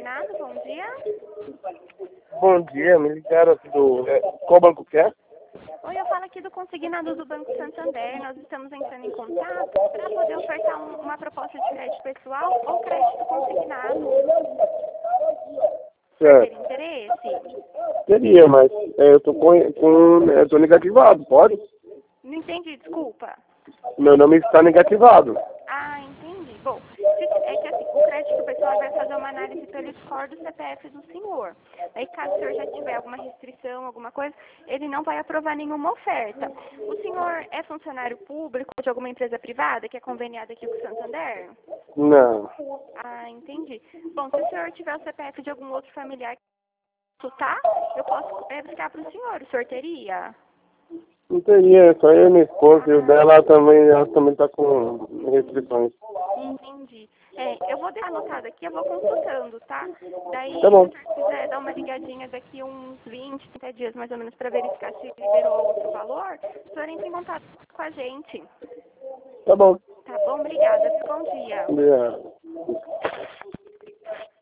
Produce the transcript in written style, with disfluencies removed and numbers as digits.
consignado? Bom dia. Bom dia, me ligaram aqui do... qual banco que é? Oi, eu falo aqui do consignado do Banco Santander. Nós estamos entrando em contato para poder ofertar uma proposta de crédito pessoal ou crédito consignado. Ter Certo. interesse? Teria, mas eu tô negativado, pode? Não entendi, desculpa. Meu nome está negativado. Ah, entendi. Bom, é que assim, o crédito pessoal vai fazer uma análise pelo score do CPF do senhor. Aí, caso o senhor já tiver alguma restrição, alguma coisa, ele não vai aprovar nenhuma oferta. O senhor é funcionário público de alguma empresa privada que é conveniada aqui com o Santander? Não. Ah, entendi. Bom, se o senhor tiver o CPF de algum outro familiar que tá, eu posso buscar para o senhor. O senhor teria? Não teria, só eu e minha esposa, e o dela ela também tá com restrições. Entendi. Eu vou deixar anotado aqui, eu vou consultando, tá? Daí, Tá se bom, o senhor quiser dar uma ligadinha daqui uns 20, 30 dias mais ou menos para verificar se liberou outro valor, o senhor entra em contato com a gente. tá bom. Tá bom? Obrigada. Bom dia. Obrigado.